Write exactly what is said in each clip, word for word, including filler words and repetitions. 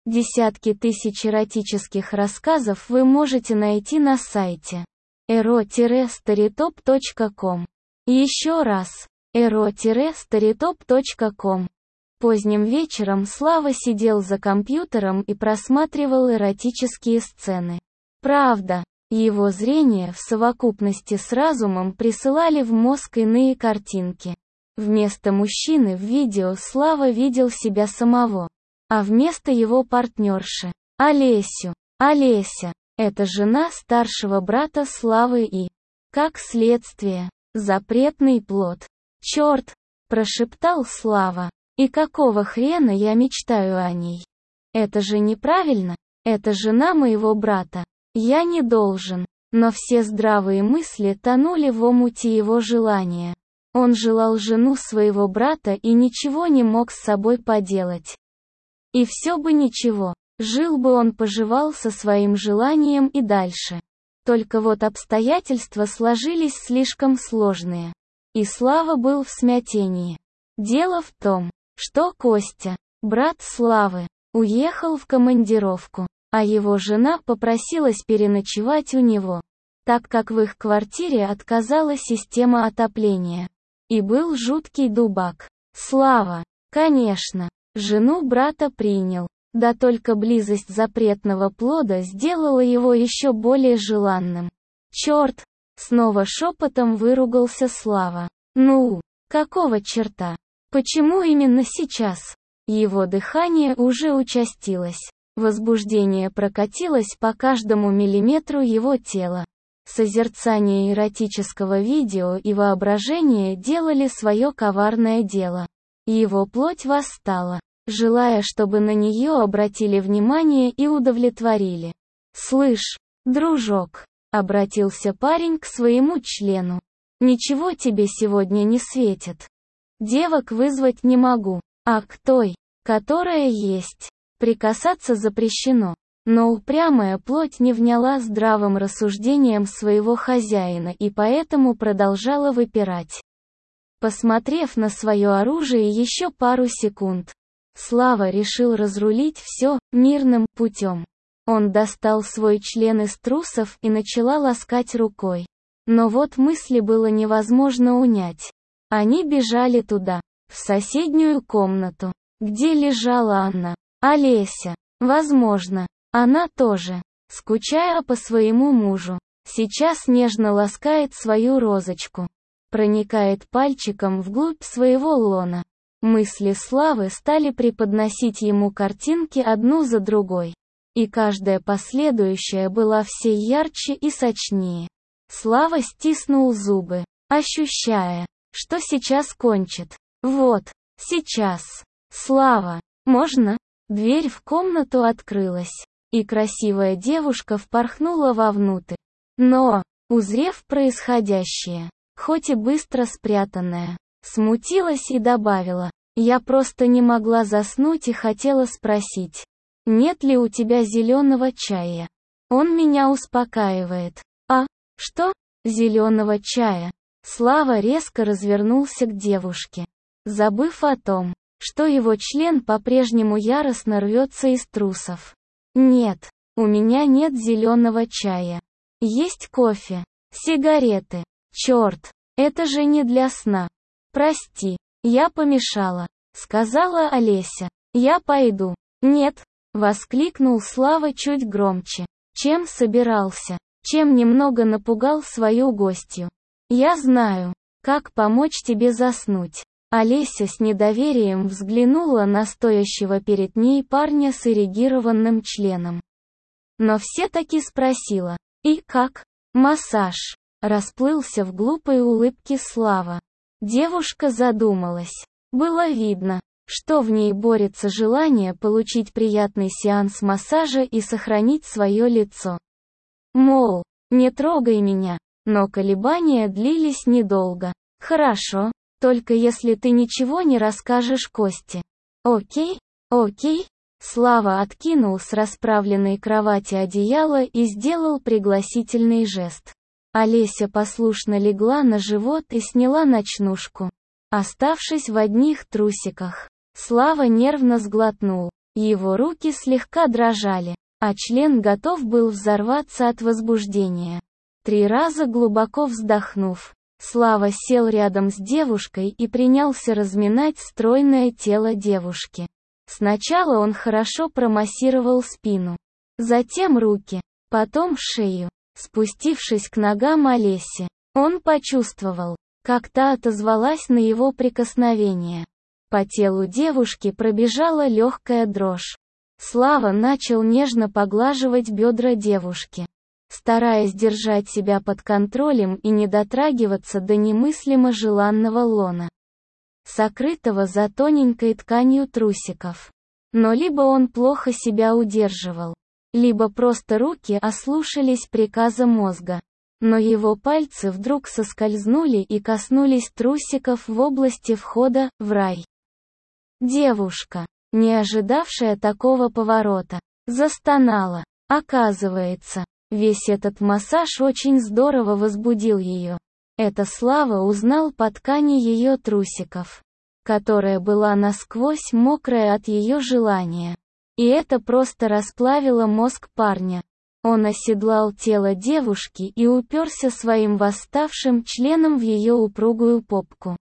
Десятки тысяч эротических рассказов вы можете найти на сайте эро старитоп точка ком. Еще раз, эро старитоп точка ком. Поздним вечером Слава сидел за компьютером и просматривал эротические сцены. Правда, его зрение в совокупности с разумом присылали в мозг иные картинки. Вместо мужчины в видео Слава видел себя самого. А вместо его партнерши – Олесю. Олеся – это жена старшего брата Славы и, как следствие, запретный плод. «Черт!» – прошептал Слава. «И какого хрена я мечтаю о ней? Это же неправильно, это жена моего брата. Я не должен». Но все здравые мысли тонули в омуте его желания. Он желал жену своего брата и ничего не мог с собой поделать. И все бы ничего, жил бы он, поживал со своим желанием и дальше. Только вот обстоятельства сложились слишком сложные. И Слава был в смятении. Дело в том, что Костя, брат Славы, уехал в командировку, а его жена попросилась переночевать у него, так как в их квартире отказала система отопления. И был жуткий дубак. Слава, конечно, жену брата принял, да только близость запретного плода сделала его еще более желанным. «Черт!» — снова шепотом выругался Слава. «Ну, какого черта? Почему именно сейчас?» Его дыхание уже участилось. Возбуждение прокатилось по каждому миллиметру его тела. Созерцание эротического видео и воображение делали свое коварное дело. Его плоть восстала, желая, чтобы на нее обратили внимание и удовлетворили. «Слышь, дружок», — обратился парень к своему члену, — «ничего тебе сегодня не светит. Девок вызвать не могу, а к той, которая есть, прикасаться запрещено». Но упрямая плоть не вняла здравым рассуждениям своего хозяина и поэтому продолжала выпирать. Посмотрев на свое оружие еще пару секунд, Слава решил разрулить все мирным путем. Он достал свой член из трусов и начала ласкать рукой. Но вот мысли было невозможно унять. Они бежали туда, в соседнюю комнату, где лежала Анна. Олеся, возможно, она тоже, скучая по своему мужу, сейчас нежно ласкает свою розочку. Проникает пальчиком вглубь своего лона. Мысли Славы стали преподносить ему картинки одну за другой. И каждая последующая была все ярче и сочнее. Слава стиснул зубы, ощущая, что сейчас кончит. Вот, сейчас. «Слава, можно?» Дверь в комнату открылась, и красивая девушка впорхнула вовнутрь. Но, узрев происходящее, хоть и быстро спрятанное, смутилась и добавила: «Я просто не могла заснуть и хотела спросить, нет ли у тебя зеленого чая? Он меня успокаивает». «А, что? Зеленого чая?» Слава резко развернулся к девушке, забыв о том, что его член по-прежнему яростно рвется из трусов. «Нет, у меня нет зеленого чая. Есть кофе, сигареты. Черт, это же не для сна. Прости, я помешала», — сказала Олеся. «Я пойду». «Нет», — воскликнул Слава чуть громче, чем собирался, чем немного напугал свою гостью. «Я знаю, как помочь тебе заснуть». Олеся с недоверием взглянула на стоящего перед ней парня с эрегированным членом. Но все-таки спросила: «И как?» «Массаж», — расплылся в глупой улыбке Слава. Девушка задумалась. Было видно, что в ней борется желание получить приятный сеанс массажа и сохранить свое лицо. Мол, не трогай меня, но колебания длились недолго. «Хорошо. Только если ты ничего не расскажешь Косте». «Окей, окей». Слава откинул с расправленной кровати одеяло и сделал пригласительный жест. Олеся послушно легла на живот и сняла ночнушку, оставшись в одних трусиках. Слава нервно сглотнул. Его руки слегка дрожали, а член готов был взорваться от возбуждения. Три раза глубоко вздохнув, Слава сел рядом с девушкой и принялся разминать стройное тело девушки. Сначала он хорошо промассировал спину, затем руки, потом шею. Спустившись к ногам Олеси, он почувствовал, как та отозвалась на его прикосновение. По телу девушки пробежала легкая дрожь. Слава начал нежно поглаживать бедра девушки, стараясь держать себя под контролем и не дотрагиваться до немыслимо желанного лона, сокрытого за тоненькой тканью трусиков. Но либо он плохо себя удерживал, либо просто руки ослушались приказа мозга. Но его пальцы вдруг соскользнули и коснулись трусиков в области входа в рай. Девушка, не ожидавшая такого поворота, застонала. Оказывается, весь этот массаж очень здорово возбудил ее. Это Слава узнал по ткани ее трусиков, которая была насквозь мокрая от ее желания. И это просто расплавило мозг парня. Он оседлал тело девушки и уперся своим восставшим членом в ее упругую попку.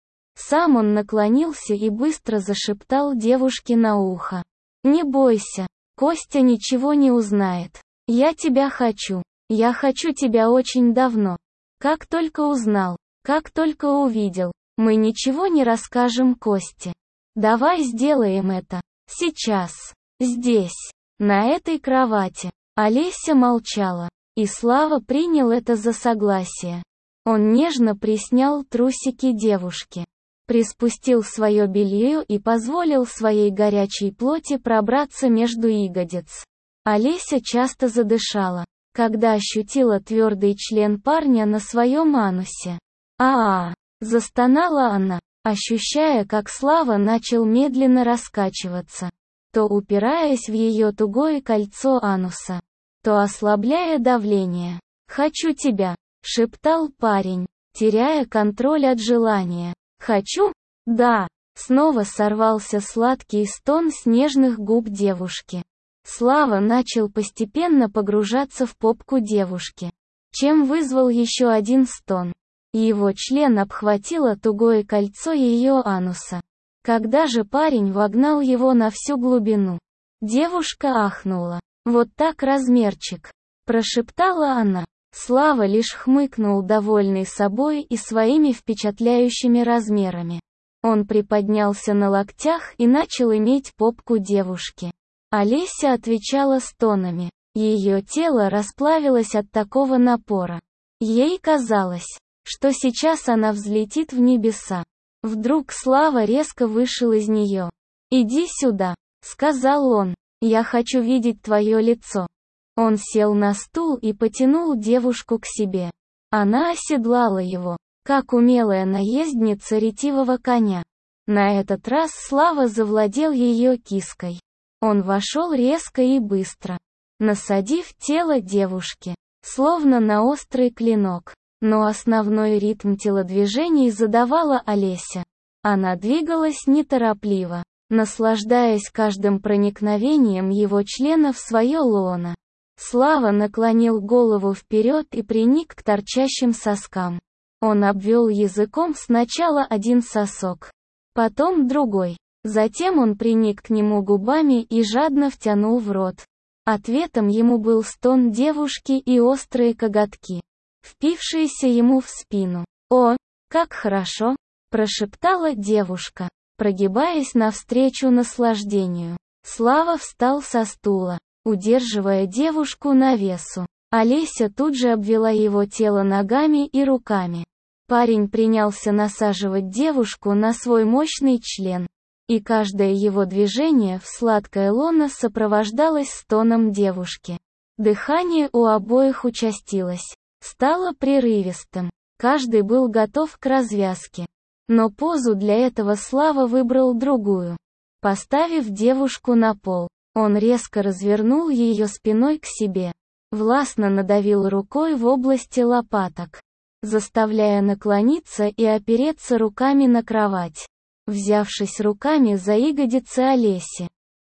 Сам он наклонился и быстро зашептал девушке на ухо: «Не бойся, Костя ничего не узнает. Я тебя хочу. Я хочу тебя очень давно. Как только узнал, как только увидел, мы ничего не расскажем Косте. Давай сделаем это. Сейчас. Здесь. На этой кровати». Олеся молчала, и Слава принял это за согласие. Он нежно приснял трусики девушки, приспустил свое белье и позволил своей горячей плоти пробраться между ягодиц. Олеся часто задышала, когда ощутила твердый член парня на своем анусе. «А-а-а!» – застонала она, ощущая, как Слава начал медленно раскачиваться, то упираясь в ее тугое кольцо ануса, то ослабляя давление. «Хочу тебя!» – шептал парень, теряя контроль от желания. «Хочу? Да!» Снова сорвался сладкий стон с нежных губ девушки. Слава начал постепенно погружаться в попку девушки, чем вызвал еще один стон. Его член обхватило тугое кольцо ее ануса. Когда же парень вогнал его на всю глубину, девушка ахнула. «Вот так размерчик!» – прошептала она. Слава лишь хмыкнул, довольный собой и своими впечатляющими размерами. Он приподнялся на локтях и начал иметь попку девушки. Олеся отвечала стонами. Ее тело расплавилось от такого напора. Ей казалось, что сейчас она взлетит в небеса. Вдруг Слава резко вышел из нее. «Иди сюда», — сказал он, — «я хочу видеть твое лицо». Он сел на стул и потянул девушку к себе. Она оседлала его, как умелая наездница ретивого коня. На этот раз Слава завладел ее киской. Он вошел резко и быстро, насадив тело девушки, словно на острый клинок. Но основной ритм телодвижений задавала Олеся. Она двигалась неторопливо, наслаждаясь каждым проникновением его члена в свое лоно. Слава наклонил голову вперед и приник к торчащим соскам. Он обвел языком сначала один сосок, потом другой. Затем он приник к нему губами и жадно втянул в рот. Ответом ему был стон девушки и острые коготки, впившиеся ему в спину. «О, как хорошо!» – прошептала девушка, прогибаясь навстречу наслаждению. Слава встал со стула, удерживая девушку на весу. Олеся тут же обвела его тело ногами и руками. Парень принялся насаживать девушку на свой мощный член, и каждое его движение в сладкое лоно сопровождалось стоном девушки. Дыхание у обоих участилось, стало прерывистым. Каждый был готов к развязке. Но позу для этого Слава выбрал другую. Поставив девушку на пол, он резко развернул ее спиной к себе, властно надавил рукой в области лопаток, заставляя наклониться и опереться руками на кровать. Взявшись руками за ягодицы Олеси,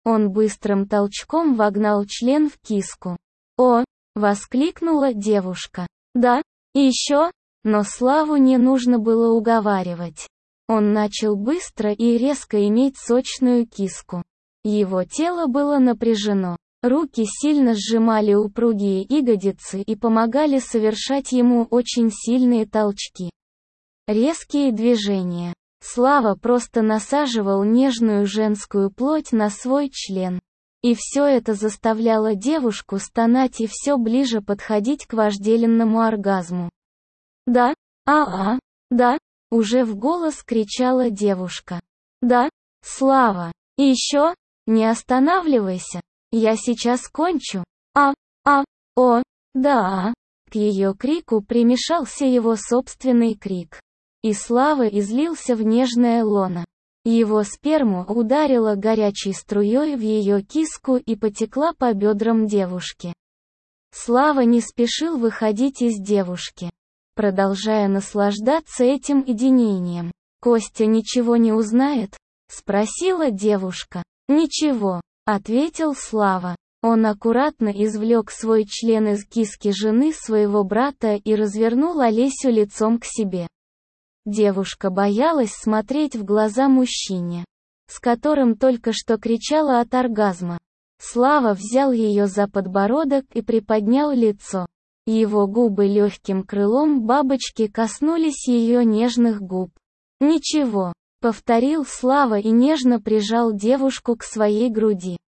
Он быстрым толчком вогнал член в киску. «О!» — воскликнула девушка. «Да? И еще?» Но Славу не нужно было уговаривать. Он начал быстро и резко иметь сочную киску. Его тело было напряжено. Руки сильно сжимали упругие ягодицы и помогали совершать ему очень сильные толчки. Резкие движения. Слава просто насаживал нежную женскую плоть на свой член. И все это заставляло девушку стонать и все ближе подходить к вожделенному оргазму. «Да? А-а, да?» — уже в голос кричала девушка. «Да, Слава, и еще? Не останавливайся, я сейчас кончу. А, а, о, да!» К ее крику примешался его собственный крик. И Слава излился в нежное лоно. Его сперма ударила горячей струей в ее киску и потекла по бедрам девушки. Слава не спешил выходить из девушки, продолжая наслаждаться этим единением. «Костя ничего не узнает?» — спросила девушка. «Ничего», — ответил Слава. Он аккуратно извлек свой член из киски жены своего брата и развернул Олесю лицом к себе. Девушка боялась смотреть в глаза мужчине, с которым только что кричала от оргазма. Слава взял ее за подбородок и приподнял лицо. Его губы легким крылом бабочки коснулись ее нежных губ. «Ничего», — повторил Слава и нежно прижал девушку к своей груди.